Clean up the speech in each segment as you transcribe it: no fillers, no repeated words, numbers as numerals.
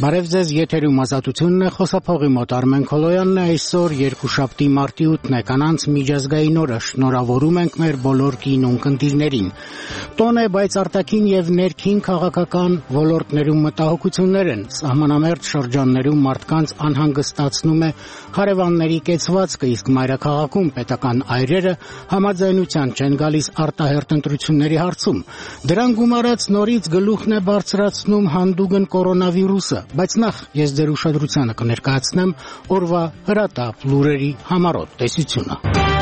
Բարև ձեզ, եթերում Ազատությունն է, խոսափողի մոտ Արմեն Քոլոյանն է, այսօր երկուշաբթի մարտի 8-ն է, կանանց միջազգային օրը, շնորհավորում ենք մեր բոլոր կին ունկնդիրներին։ Տոն է, բայց արտաքին եւ ներքին քաղաքական ոլորտներում մտահոգություններ են, սահմանամերձ շրջաններում մարդկանց անհանգստացնում է հարևանների կեցվածքը, իսկ մայրաքաղաքում պետական այրերը համաձայնության չեն գալիս արտահերթ ընտրությունների հարցում։ Դրան գումարած նորից գլուխն է բարձրացնում հանդուգն կորոնավիրուսը, բայց նախ ես ձեր ուշադրությանը կներկայացնեմ օրվա հրատապ լուրերի համառոտ տեսությունը։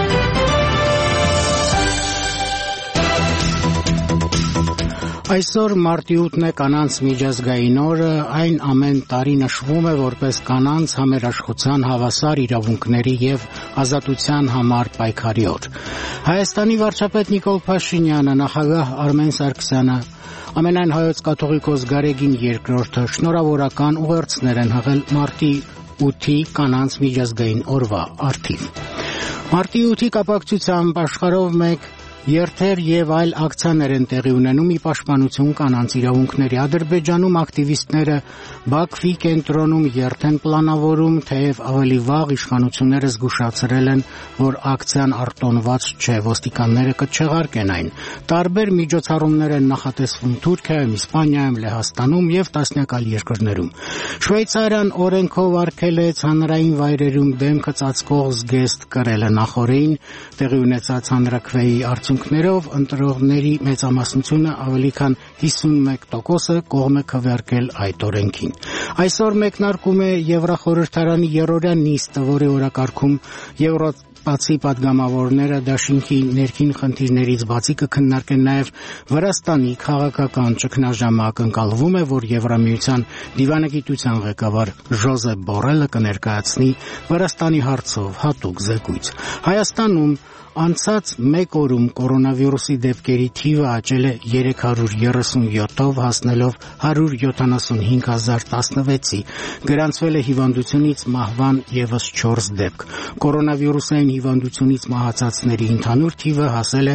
Այսօր մարտի 8-ն է, կանանց միջազգային օրը, այն ամեն տարի նշվում է որպես կանանց համերաշխության, հավասար իրավունքների եւ ազատության համար պայքարի օր։ Հայաստանի վարչապետ Նիկոլ Փաշինյանը, նախագահ Արմեն Սարգսյանը, ամենայն հայոց կաթողիկոս Գարեգին II-ը շնորհավորական ուղերձներ են հղել մարտի 8-ի կանանց միջազգային օրվա առթիվ։ Մարտի 8-ի կապակցությամբ աշխարհով մեկ երթեր եւ այլ ակցիաներ են տեղի ունենում ի պաշտպանություն կանանց իրավունքների։ Ադրբեջանում ակտիվիստները Բաքվի կենտրոնում երթ են պլանավորում, թեև ավելի վաղ իշխանությունները զգուշացրել են, որ ակցիան արտոնված չէ, ոստիկանները կչեղարկեն այն։ Տարբեր միջոցառումներ են նախատեսվում Թուրքիայում, Իսպանիայում, Լեհաստանում եւ տասնյակ այլ երկրներում։ Շվեյցարիան օրենքով արգել է հանրային վայրերում դեմքը ծածկող զգեստ կրելը նախորդին տեղի ունեցած հանրաքվեի արդյունքներով ընտրողների մեծամասնությունը ավելի քան 51% կողմ է քվեարկել այդ օրենքին։ Այսօր մեկնարկում է Եվրախորհրդարանի երրորդյա նիստը, որի օրակարգում Եվրոպացի падգամավորները դաշինքի ներքին խնդիրներից բացի կքննարկեն նաև Վրաստանի քաղաքական ճգնաժամը։ Ակնկալվում է, որ Եվրամիության դիվանագիտության ղեկավար Ժոզեփ Բորելը կներկայացնի Վրաստանի հարցով հատուկ զեկույց։ Հայաստանում անցած մեկ օրում կորոնավիրուսի դեպքերի թիվը աճել է 337-ով, հասնելով 175,016-ի։ Գրանցվել է հիվանդությունից մահվան եւս 4 դեպք։ Կորոնավիրուսային հիվանդությունից մահացածների ընդհանուր թիվը հասել է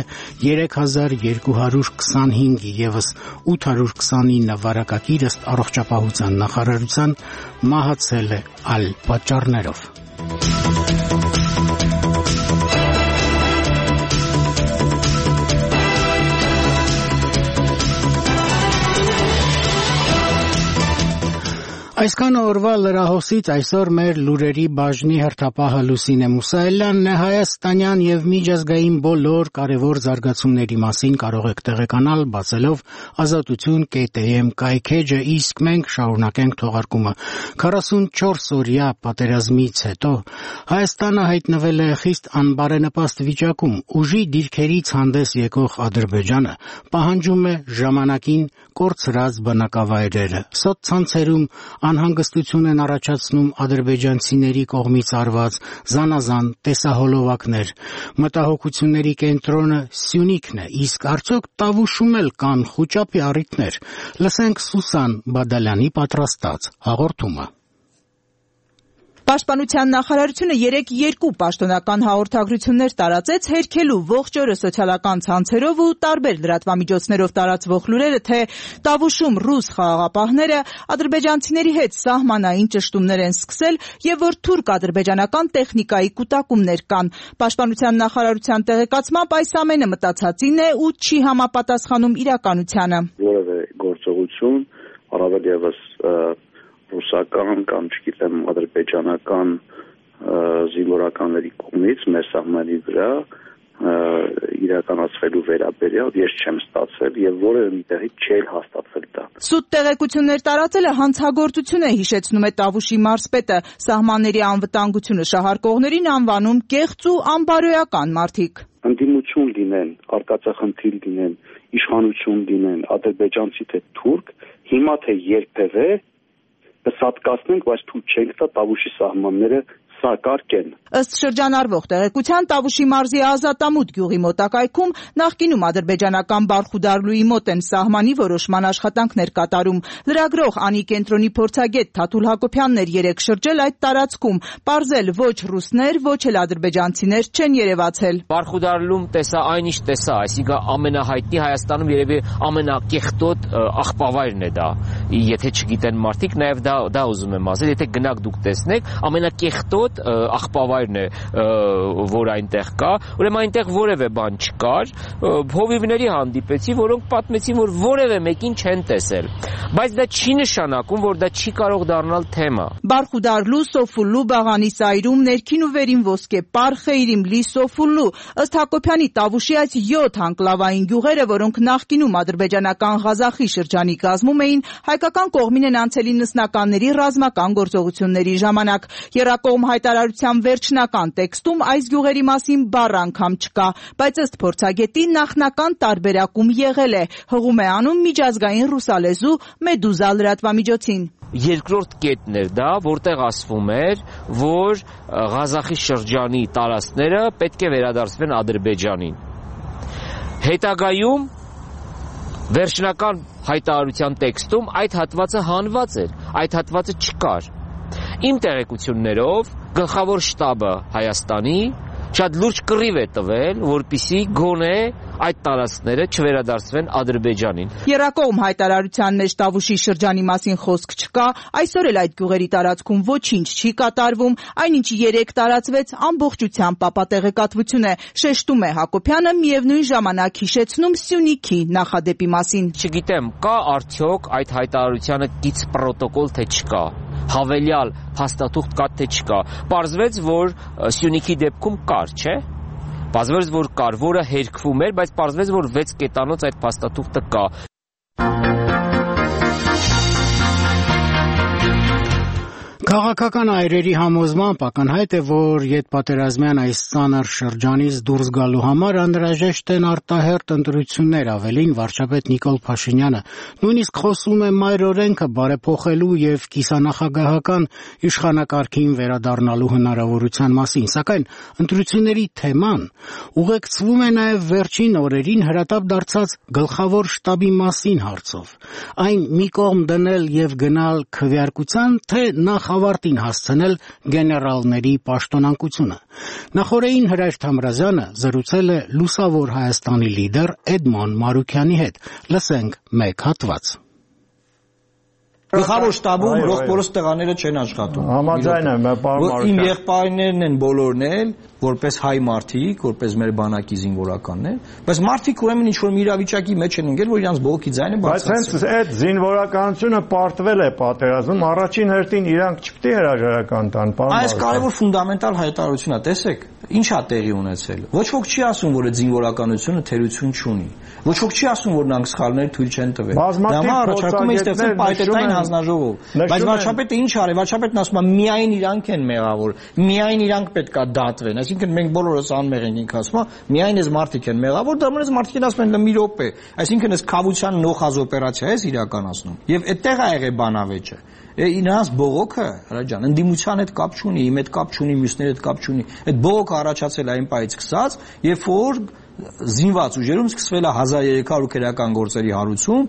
3225-ի, եւս 829 վարակագիր ըստ առողջապահության նախարարության մահացել է այլ պատճառներով։ Այսքան օրվա լրահոսից այսօր մեր լուրերի բաժնի հերթապահը Լուսինե Մուսայելյանն է։ Հայաստանյան եւ միջազգային բոլոր կարևոր զարգացումների մասին կարող եք տեղեկանալ բացելով azatutun.am կայքեջը, իսկ մենք շարունակենք թողարկումը։ 44-օրյա պատերազմից հետո Հայաստանը հայտնվել է խիստ անբարենպաստ վիճակում։ Ուժի դիրքերից հանդես եկող Ադրբեջանը պահանջում է ժամանակին կորցրած բնակավայրերը։ Սոցցանցերում անհանգստություն են առաջացնում ադրբեջանցիների կողմից արված զանազան տեսահոլովակներ։ Մտահոգությունների կենտրոնը Սյունիքն է, իսկ արդյոք Տավուշում էլ կան խուճապի առիթներ։ Լսենք Սուսան Բադալյանի պատրաստած հաղորդումը։ Պաշտպանության նախարարությունը 3 պաշտոնական հաղորդագրություններ տարածեց, հերքելու ողջ օրը սոցիալական ցանցերով ու տարբեր լրատվամիջոցներով տարածվող լուրերը, թե Տավուշում ռուս խաղաղապահները ադրբեջանցիների հետ սահմանային ճշտումներ են սկսել եւ որ թուրք-ադրբեջանական տեխնիկայի կուտակումներ կան։ Պաշտպանության նախարարության տեղեկացմամբ այս ամենը մտածածին է ու չի համապատասխանում իրականությանը։ Որևէ գործողություն, առավել եւս ռուսական կամ չգիտեմ ադրբեջանական զինվորականների կողմից մեր սահմանի վրա իրականացվելու վերաբերյալ ես չեմ ստացել եւ որևէ մի տեղի չէր հաստատվել դա։ Սուտ տեղեկություններ տարածելը հանցագործություն է, հիշեցնում է Տավուշի մարզպետը, սահմանների անվտանգությունը շահարկողներին անվանում կեղծ ու անբարոյական մարդիկ։ Ընդդիմություն լինեն, արկածախնդիր լինեն, իշխանություն լինեն, ադրբեջանցի թե թուրք, հիմա թե երբևէ կսատկացնենք, բայց թույլ չենք տա Տավուշի սահմանները սակարկեն։ Ըստ շրջանառվող տեղեկության Տավուշի մարզի Ազատամուտ գյուղի մոտակայքում նախկինում ադրբեջանական Բարխուդարլուի մոտ են սահմանի որոշման աշխատանքներ կատարում։ Լրագրող Անի կենտրոնի փորձագետ Թաթուլ Հակոբյանն էր երեկ շրջել այդ տարածքում, պարզել ոչ ռուսներ, ոչ էլ ադրբեջանցիներ չեն երևացել։ Բարխուդարլում տեսա այնիշ տեսա, այսինքն ամենահայտնի Հայաստանում երևի ամենակեղտոտ աղբավայրն է դա։ եթե չգիտեն մարդիկ, նաև դա ուզում եմ ասել, եթե գնաք դուք տեսնեք, ամենակեղտոտ աղբավայրն է, որ այնտեղ կա, ուրեմն այնտեղ որևէ բան չկար, հովիվների հանդիպեցի, որոնք պատմեցին, որ որևէ մեկին չեն տեսել, բայց դա չի նշանակում, որ դա չի կարող դառնալ թեմա։ Բարխուդարլու, Սոֆուլլու, Բաղանի Սայրում, ներքին ու վերին ոսկե Պար, Խեյրիմլի, Սոֆուլլու, ըստ Հակոբյանի Տավուշի այս 7 անկլավային գյուղերը, որոնք նախկինում ադրբեջանական Ղազախի շրջանի կազմում էին, հայկական կողմին են անցել 90-ականների ռազմական գործողությունների ժամանակ։ Եռակողմ հայտարարության վերջնական տեքստում այս գյուղերի մասին բառ անգամ չկա, բայց ըստ փորձագետի նախնական տարբերակում եղել է, հղում է անում միջազգային ռուսալեզու Մեդուզա լրատվամիջոցին։ Երկրորդ կետն էր դա, որտեղ ասվում էր, որ Ղազախի շրջանի տարածքները պետք է վերադարձվեն Ադրբեջանին։ Հետագայում վերջնական հայտարարության տեքստում այդ հատվածը հանված էր, այդ հատվածը չկար։ Իմ տեղեկություններով գլխավոր շտաբը Հայաստանի շատ լուրջ կռիվ է տվել, որպեսզի գոնե այդ տարածքները չվերադարձվեն Ադրբեջանին։ Եռակողմ հայտարարության մեջ Տավուշի շրջանի մասին խոսք չկա, այսօր էլ այդ գյուղերի տարածքում ոչինչ չի կատարվում, այնինչ 3 տարածվեց ամբողջությամբ ապատեղեկատվություն է, շեշտում է Հակոբյանը, միևնույն ժամանակ հիշեցնում Սյունիքի նախադեպի մասին։ Չգիտեմ, կա արդյոք այդ հայտարարությանը կից պրոտոկոլ, թե չկա, հավելյալ փաստաթուղթ կա, թե չկա։ Պարզվեց, որ Սյունիքի դեպքում կար, չէ՞։ Պարզվեց, որ կար, որը հերքվում էր, բայց պարզվեց, որ 6 կետանոց այդ փաստաթուղթը կա։ Քաղաքական այրերի համոզմամբ ակնհայտ է, որ ետպատերազմյան այս ծանր շրջանից դուրս գալու համար անհրաժեշտ են արտահերթ ընտրություններ, ավելին վարչապետ Նիկոլ Փաշինյանը նույնիսկ խոսում է մայր օրենքը բարեփոխելու եւ կիսանախագահական իշխանակարգին վերադառնալու հնարավորության մասին, սակայն ընտրությունների թեման ուղեկցվում է նաեւ վերջին օրերին հրատապ դարձած գլխավոր շտաբի մասին հարցով։ Այն մի կողմ դնել եւ գնալ քվեարկության, թե նախ ավարտին հասցնել գեներալների պաշտոնակությունը։ Նախորդին Հրայր Թամրազյանը զրուցել է Լուսավոր Հայաստանի լիդեր Էդմոն Մարուքյանի հետ։ Լսենք մեկ հատված։ Գլխավոր շտաբում ռոխբորոս տղաները չեն աշխատում։ Համաձայն եմ, պարոն Մարուքյան։ Իմ եղբայրներն են բոլորն էլ, որպես հայ մարդիկ, որպես մեր բանակի զինվորականներ, բայց մարդիկ ուրեմն ինչ-որ մի իրավիճակի մեջ են ընկել, որ իրանց բողոքի ձայնը բարձրացել։ Բայց հենց այդ զինվորականությունը պարտվել է պատերազմում, առաջին հերթին իրանք չպետք է հրաժարական տան, պարոն Մարուքյան։ Այս կարևոր ֆունդամենտալ հայտարարություն է, տեսեք, ինչ է տեղի ունեցել։ Ոչ ոք չի ասում, որ այդ զինվորականությունը թերություն չունի։ Ոչ ոք չի ասում, որ նրանք սխալներ թույլ չեն տվել։ Դա առաջարկում է ստեղծել պայթետային հանձնաժողով։ Բայց վարչապետը ինչ արի, վարչապետն ասում է միայն իրանք են մեղավոր, միայն իրանք պետք է դատվեն, այսինքն մենք բոլորս անմեղ ենք, ինքը ասում է, միայն այս մարդիկ են մեղավոր, դա մնաց մարդիկ են ասում են մի րոպե, այսինքն այս քավության նոխազ օպերացիա է իրականացնում։ Եվ այդտեղ է եղել բանավեճը։ Նրանց բողոքը, Հրայր ջան, ընդդիմության հետ կապ չունի, իմ հետ կապ չունի, մյուսների հետ կապ չունի։ Այդ բողոքը առաջացել է այն պայից սկսած, երբ որ զինված ուժերում սկսվել է 1300 քրեական գործերի հարուցում,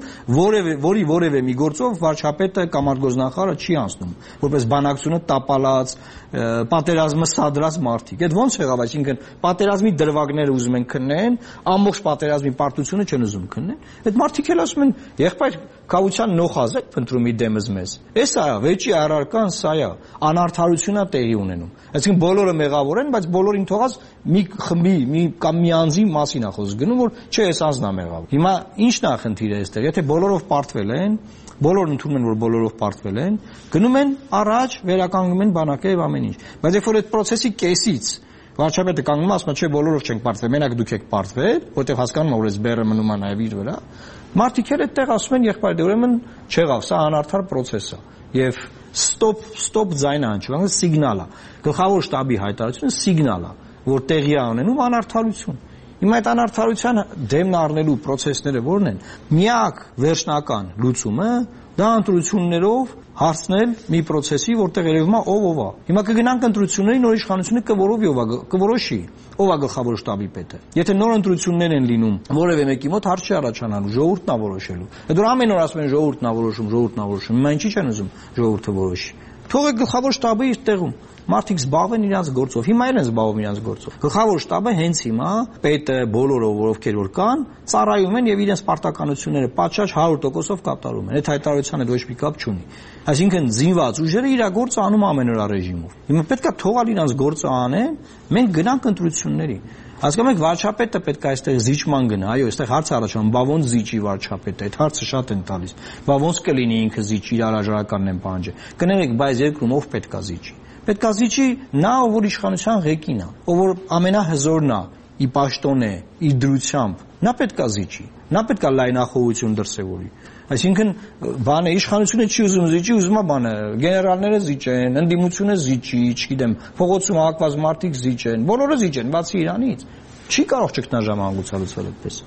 որի որևէ մի գործով վարչապետը կամ արտգործնախարարը չի անցնում, որպես բանակցությունը տապալած, պատերազմը սադրած մարդիկ։ Այդ ոնց եղավ, այսինքն պատերազմի դրվագները ուզում են քննեն, ամբողջ պատերազմի պարտությունը չեն ուզում քննեն։ Այդ մարդիկ էլ ասում են, եղբայր, քավության նոխազ եք փնտրում դեմս մեզ։ Էս է, վեճի առարկան սա է, անարդարությունն է տեղի ունենում։ Այսինքն բոլորը մեղավոր են, բայց բոլորին թողած մի խմբի, կամ մի անձի մասին է խոսքը գնում, որ չէ, այս անձն է մեղավոր։ Հիմա ի՞նչն է խնդիրը այստեղ, եթե բոլորով պարտվել են, բոլորն ընդունում են, որ բոլորով պարտվել են, գնում են առաջ, վերականգնում են բանակը եւ ամեն ինչ։ Բայց երբ որ այդ process-ի կեսից վարչապետը կանգնում է, ասում է, չէ, բոլորով չենք պարտվել, մենակ դուք եք պարտվել, որտեղ հասկանում են, որ այս բեռը մնում է նաեւ իր վրա։ Մարդիկ էլ այդտեղ ասում են, եղբայր, ուրեմն չեղավ, սա անարդար process է։ Եվ stop ձայնը հնչում, սիգնալ է։ Գլխավոր շտաբի հայտարարությունը սիգնալ է, որ տեղի է ունենում անարդարություն։ Հիմա այդ անարդարության դեմն առնելու process-ները որն են։ Միակ վերջնական լուծումը դա ընտրություններով հարցնել մի process-ի, որտեղ երևում է ով է։ Հիմա կգնանք ընտրությունների, նոր իշխանությունը կորոշի ով է գլխավոր շտաբի պետը։ Եթե նոր ընտրություններ են լինում, որևէ մեկի մոտ հարց չի առաջանալու, ժողովուրդն է որոշելու։ Այդ որ ամեն օր ասում են ժողովուրդն է որոշում։ Հիմա ինչի՞ չեն ուզում ժողովուրդը որոշի։ Թողեք գլխավոր շտաբը իր տեղում։ մարդիկ զբաղվեն իրենց գործով, հիմա էլ են զբաղվում իրենց գործով։ Գլխավոր շտաբը հենց հիմա պետը բոլորը, ովքեր որ կան, ծառայում են եւ իրենց պարտականությունները պատշաճ 100%-ով կատարում են։ Այդ հայտարարության հետ ոչ մի կապ չունի։ Այսինքն զինված ուժերը իր գործը անում ամեն օր ռեժիմով։ Հիմա պետքա թողալ իրենց գործը անեն, մենք գնանք ընտրությունների։ Հասկանում եք, վարչապետը պետք է այստեղ զիջման գնա, այո, այստեղ հարց առաջանում, բա ոնց զիջի վարչապետը, այդ հարցը շատ են տալիս։ Բա ոնց կլինի ինքը զիջի, իր հրաժարականն են պահանջի։ Կներեք, բայց երկրում ով պետքա զիջի։ Պետքա զիջի նա, ով որ իշխանության ղեկին է, ով որ ամենահզորն է, ի պաշտոն է, ի դրությամբ, նա պետքա զիջի։ Նա պետքա լայնախոհություն դրսևորի։ Այսինքն բանը իշխանությունը չի ուզում զիջի, ուզում է բանը գեներալները զիջեն, ընդդիմությունը զիջի, չգիտեմ, փողոցում հակված մարդիկ զիջեն, բոլորը զիջեն, բացի իրանից։ Չի կարող ճգնաժամը հանգուցալուծել այդպես։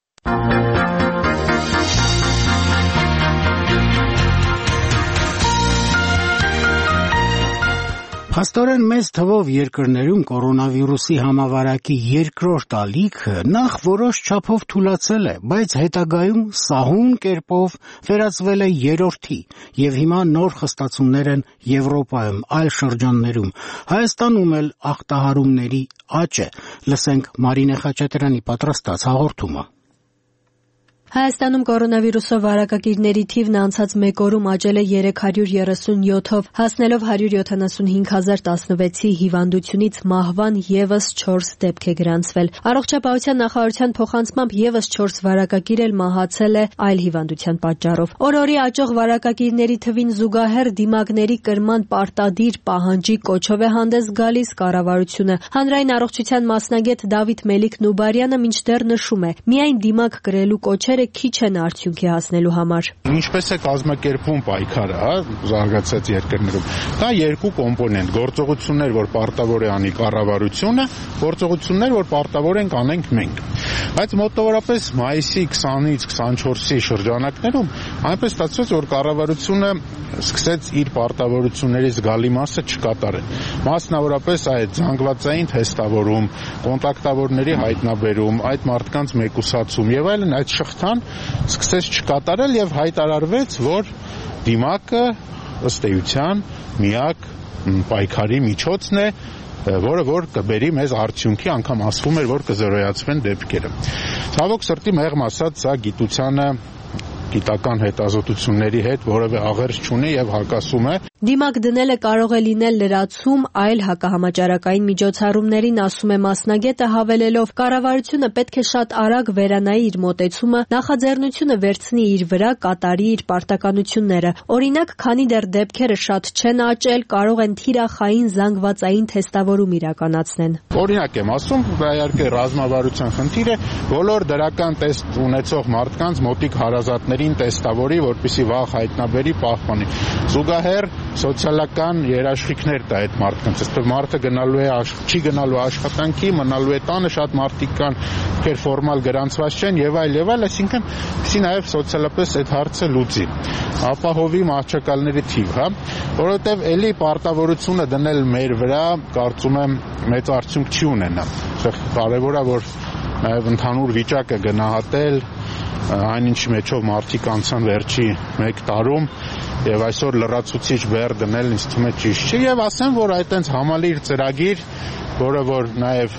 Փաստորեն մեծ թվով երկրներում կորոնավիրուսի համավարակի երկրորդ ալիքը նախ որոշ չափով թուլացել է, բայց հետագայում սահուն կերպով վերածվել է երրորդի եւ հիմա նոր խստացումներ են Եվրոպայում, այլ շրջաններում։ Հայաստանում էլ ախտահարումների աճ է։ Լսենք Մարինե Խաչատրյանի պատրաստած հաղորդումը։ Հայաստանում կորոնավիրուսով վարակագիրների թիվն անցած մեկ օրում աճել է 337-ով, հասնելով 175,016-ի հիվանդությունից մահվան եւս 4 դեպք է գրանցվել։ Առողջապահության նախարարության փոխանցմամբ եւս 4 վարակագիր էլ մահացել է այլ հիվանդության պատճառով։ Օր-օրի աճող վարակագիրների թվին զուգահեռ դիմակների կրման պարտադիր պահանջի կոչով է հանդես գալիս կառավարությունը։ Հանրային առողջության մասնագետ Դավիթ Մելիք-Նուբարյանը մինչդեռ նշում է, միայն դիմակ կրելու կոչերը քիչ են արդյունքի հասնելու համար։ Ինչպես է կազմակերպվում պայքարը, զարգացած երկրներում։ Դա երկու կոմպոնենտ՝ գործողություններ, որ պարտավոր է անի կառավարությունը, գործողություններ, որ պարտավոր ենք անենք մենք։ Բայց մոտավորապես մայիսի 20-ից 24-ի շրջանակներում այնպես ստացվեց, որ կառավարությունը սկսեց իր պարտավորությունների զգալի մասը չկատարել։ Մասնավորապես այդ զանգվածային թեստավորում, կոնտակտավորների հայտնաբերում, այդ մարդկանց մեկուսացում եւ այլն, այդ շղթան սկսեց չկատարել եւ հայտարարվեց, որ դիմակը ըստ էության միակ պայքարի միջոցն է, որը որ կբերի մեզ արդյունքի, անգամ ասվում էր, որ կզրոյացվեն դեպքերը։ Ցավոք սրտի մեղմ ասած, սա գիտությանը գիտական հետազոտությունների հետ որևէ աղերս չունի եւ հակասում է։ Դիմակ դնելը կարող է լինել լրացում այլ հակահամաճարակային միջոցառումներին, ասում է մասնագետը, հավելելով, կառավարությունը պետք է շատ արագ վերանայի իր մոտեցումը, նախաձեռնությունը վերցնի իր վրա, կատարի իր պարտականությունները։ Օրինակ, քանի դեռ դեպքերը շատ չեն աճել, կարող են թիրախային զանգվածային թեստավորում իրականացնեն։ Օրինակ եմ ասում, դա իհարկե ռազմավարության խնդիր է, բոլոր դրական տեստ ունեցող մարդկանց մոտիկ հարազատներին տեստավորի, որպեսզի վաղ հայտնաբերի, պահպանի։ Զուգահեռ սոցիալական երաշխիքներ տա այդ մարդկանց, այսպես մարդը գնալու է չի գնալու աշխատանքի, մնալու է տանը, շատ մարդիկ կան, ովքեր ֆորմալ գրանցված չեն եւ այլ, այսինքն պիտի նաեւ սոցիալապես այդ հարցը լուծի։ Ապահովի մահճակալների թիվ, որովհետեւ էլի պարտավորությունը դնել մեր վրա, կարծում եմ, մեծ արդյունք չի ունենա։ Կարևոր է, որ նաեւ ընդհանուր վիճակը գնահատել, այնինչի մեջով մարդիկ անցան վերջի 1 տարում եւ այսօր լրացուցիչ բեռ դնել ինձ թվում է ճիշտ չի եւ ասեմ, որ այտենց համալիր ծրագիր, որը որ նաեւ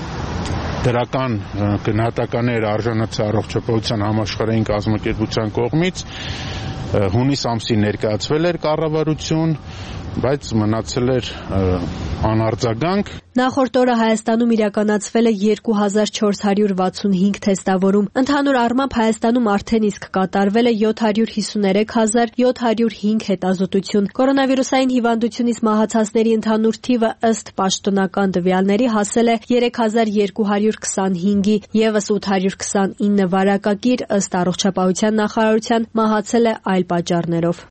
դրական գնահատականներ արժանացել առողջապահության համաշխարհային կազմակերպության կողմից հունիս ամսին ներկայացվել էր կառավարություն, բայց մնացել էր անարձագանք։ Նախորդ օրը Հայաստանում իրականացվել է 2465 թեստավորում։ Ընդհանուր առմամբ Հայաստանում արդեն իսկ կատարվել է 753,705 հետազոտություն։ Կորոնավիրուսային հիվանդությունից մահացածների ընդհանուր թիվը ըստ պաշտոնական տվյալների հասել է 3225-ի, եւս 829 վարակագիր ըստ առողջապահության նախարարության մահացել է այլ պատճառներով։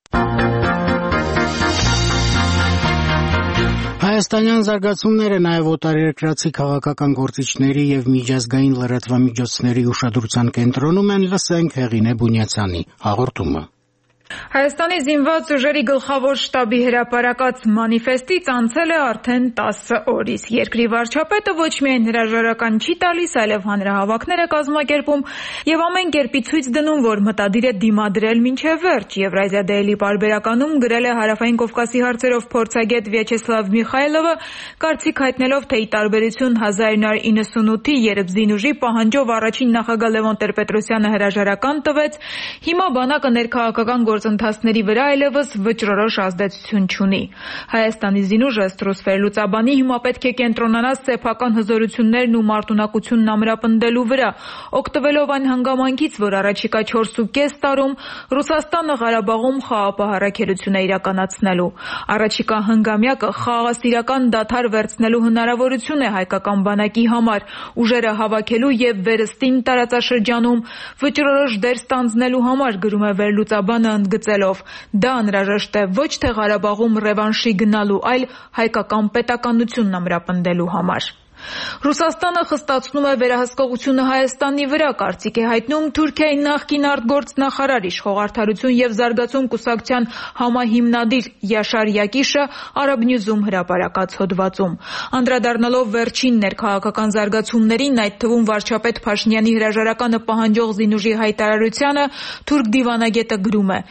Հայաստանյան զարգացումները նաև օտարերկրացի քաղաքական գործիչների եւ միջազգային լրատվամիջոցների ուշադրության կենտրոնում են, լսենք Հեղինե Բունյացյանի հաղորդումը։ Հայաստանի զինված ուժերի գլխավոր շտաբի հրապարակած մանիֆեստից անցել է արդեն 10 օր, իսկ երկրի վարչապետը ոչ միայն հրաժարական չի տալիս, այլև հանրահավաքներ է կազմակերպում եւ ամեն կերպի ցույց դնում, որ մտադիր է դիմադրել մինչեւ վերջ։ Եվրազիա Daily պարբերականում գրել է Հարավային Կովկասի հարցերով փորձագետ Վյաչեսլավ Միխայլովը, կարծիք հայտնելով, թե ի տարբերություն 1998-ի, երբ զինուժի պահանջով առաջին նախագահ Լևոն Տեր-Պետրոսյանը հրաժարական տվեց, հիմա բանակը ներքաղաքական գործընթացների վրա այլևս վճռորոշ ազդեցություն չունի։ Հայաստանի զինուժը ըստ Ռուսֆեր Լուծաբանի հիմա պետք է կենտրոնանա սեփական հզորություններն ու մարտունակությունն ամրապնդելու վրա, օգտվելով այն հանգամանքից, որ առաջիկա 4.5 տարում Ռուսաստանը Ղարաբաղում խաղաղապահարակերություն է իրականացնելու։ Առաջիկա հնգամյակը խաղաղասիրական դադար վերցնելու հնարավորություն է հայկական բանակի համար, ուժերը հավաքելու եւ վերստին տարածաշրջանում վճռորոշ դեր ստանձնելու համար, գրում է Վերլուծաբանը ընդգծելով, դա անհրաժեշտ է ոչ թե Ղարաբաղում ռևանշի գնալու, այլ հայկական պետականությունն ամրապնդելու համար։ Ռուսաստանը խստացնում է վերահսկողությունը Հայաստանի վրա, կարծիք է հայտնում Թուրքիայի նախկին արտգործնախարար, իշխող արդարություն եւ զարգացում կուսակցության համահիմնադիր Յաշար Յակիշը Arab News-ում հրապարակած հոդվածում։ Անդրադառնալով վերջին ներքաղաքական զարգացումներին, այդ թվում վարչապետ Փաշինյանի հրաժարականը պահանջող զինուժի հայտարարությանը, թուրք դիվանագետը գրում է.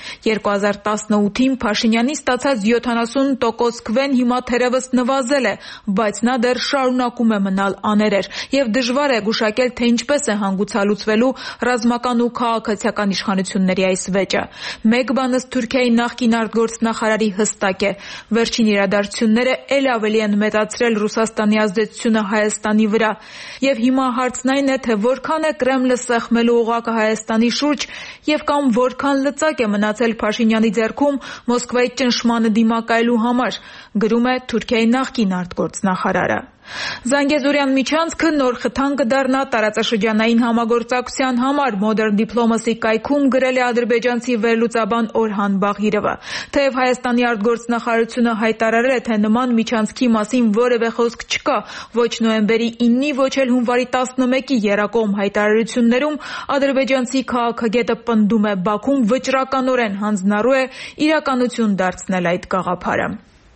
2018-ին Փաշինյանի ստացած 70% քվեն հիմա թերևս նվազել է, բայց նա դեռ շարունակում է մնալ աներեր եւ դժվար է գուշակել, թե ինչպես է հանգուցալուծվելու ռազմական ու քաղաքացիական իշխանությունների այս վեճը։ Մեկ բան ըստ Թուրքիայի նախկին արտգործնախարարի հստակ է. վերջին իրադարձությունները ել ավելի են մեծացրել Ռուսաստանի ազդեցությունը Հայաստանի վրա եւ հիմա հարցն այն է, թե որքան է Կրեմլը սեղմելու օղակը Հայաստանի շուրջ եւ կամ որքան լծակ է մնացել Փաշինյանի ձեռքում Մոսկվայի ճնշմանը դիմակայելու համար, գրում է Թուրքիայի նախկին արտգործնախարարը։ Զանգեզուրյան միջանցքը նոր խթան կդառնա տարածաշրջանային համագործակցության համար, Modern Diplomacy կայքում գրել է ադրբեջանցի վերլուծաբան Օրհան Բաղիրովը։ Թեև Հայաստանի արտգործնախարարությունը հայտարարել է, թե նման միջանցքի մասին որևէ խոսք չկա, ոչ նոյեմբերի 9-ի, ոչ էլ հունվարի 11-ի եռակողմ հայտարարություններում, ադրբեջանցի քաղաքագետը պնդում է, Բաքուն վճռականորեն հանձնառու է իրականություն դարձնել այդ գաղափարը։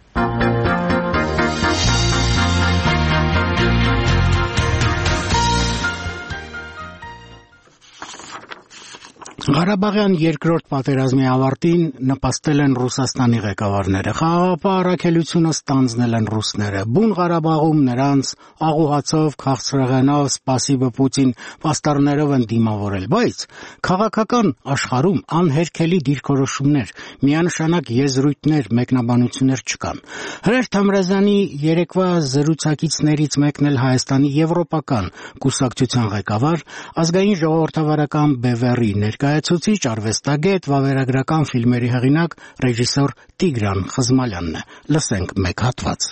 Ղարաբաղյան երկրորդ պատերազմի ավարտին նպաստել են Ռուսաստանի ղեկավարները, խաղաղապահարակելությունը ստանձնել են ռուսները, բուն Ղարաբաղում նրանց աղուհացով, քաղցրեղենով, սպասիբը Պուտին պաստառներով են դիմավորել, բայց քաղաքական աշխարհում անհերքելի դիրքորոշումներ, միանշանակ եզրույթներ, մեկնաբանություններ չկան։ Հրեր Թամրազյանի երեկվա զրուցակիցներից մեկն էլ Հայաստանի եվրոպական կուսակցության ղեկավար, ազգային ժողովրդավարական բևեռի ներկայացուցիչ, արվեստագետ, վավերագրական ֆիլմերի հեղինակ, ռեժիսոր Տիգրան Խզմալյանն է։ Լսենք մեկ հատված։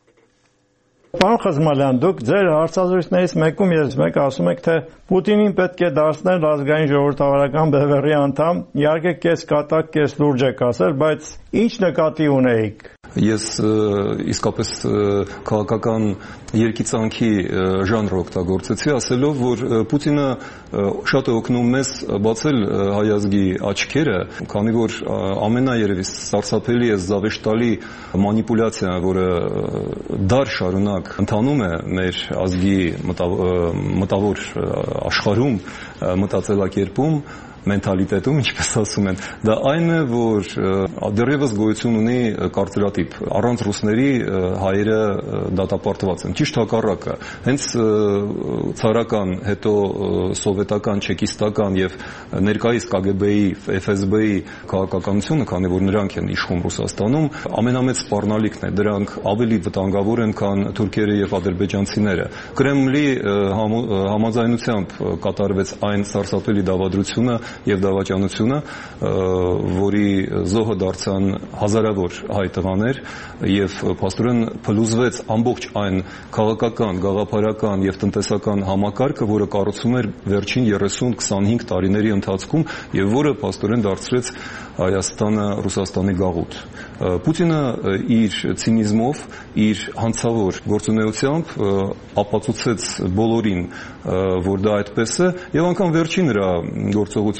Պարոն Խզմալյան, դուք ձեր հարցազրույցներից մեկում ես մեկ ասում եք, թե Պուտինին պետք է դարձնել ազգային ժողովրդավարական բևեռի անդամ, իհարկե կես կատակ, կես լուրջ եք ասել, բայց ինչ նկատի ունեիք։ Ես իսկապես քաղաքական երկիծանքի ժանր օգտագործեցի, ասելով, որ Պուտինը շատ է օգնում մեզ բացել հայազգի աչքերը, քանի որ ամենաերևի սարսափելի է զավեշտալի մանիպուլյացիա, որը դար շարունակ ընթանում է մեր ազգի մտավոր աշխարհում, մտածելակերպում, մենթալիտետում, ինչպես ասում են, դա այն է, որ դեռևս գոյություն ունի կարծրատիպ, առանց ռուսների հայերը դատապարտված են, ճիշտ հակառակը, հենց ցարական, հետո սովետական, չեկիստական եւ ներկայիս KGB-ի, FSB-ի քաղաքականությունը, քանի որ նրանք են իշխում Ռուսաստանում, ամենամեծ սպառնալիքն է, դրանք ավելի վտանգավոր են, քան թուրքերը եւ ադրբեջանցիները։ Կրեմլի համաձայնությամբ կատարվեց այն սարսափելի դավադրությունը եւ դավաճանությունը, որի զոհը դարձան հազարավոր հայ տղաներ եւ փաստորեն փլուզվեց ամբողջ այն քաղաքական, գաղափարական եւ տնտեսական համակարգը, որը կառուցվում էր վերջին 30-25 տարիների ընթացքում եւ որը փաստորեն դարձրեց Հայաստանը Ռուսաստանի գաղութ։ Պուտինը իր ցինիզմով, իր հանցավոր գործունեությամբ ապացուցեց բոլորին, որ դա այդպես է, եւ անգամ վերջին նրա գործողությունը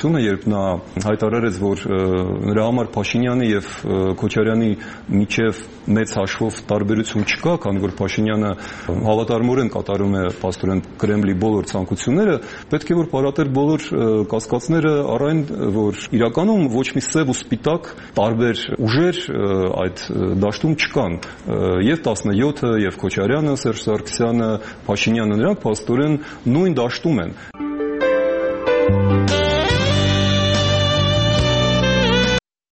հաղորդությունը, երբ նա հայտարարեց, որ նրա համար Փաշինյանի եւ Քոչարյանի միջև մեծ հաշվով տարբերություն չկա, քանի որ Փաշինյանը հավատարմորեն կատարում է պաստորեն Կրեմլի բոլոր ցանկությունները, պետք է որ պարատել բոլոր կասկածները առ այն, որ իրականում ոչ մի սև ու սպիտակ տարբեր ուժեր այդ դաշտում չկան, եւ 17-ը, եւ Քոչարյանը, Սերժ Սարգսյանը, Փաշինյանը, նրանք պաստորեն նույն դաշտում են։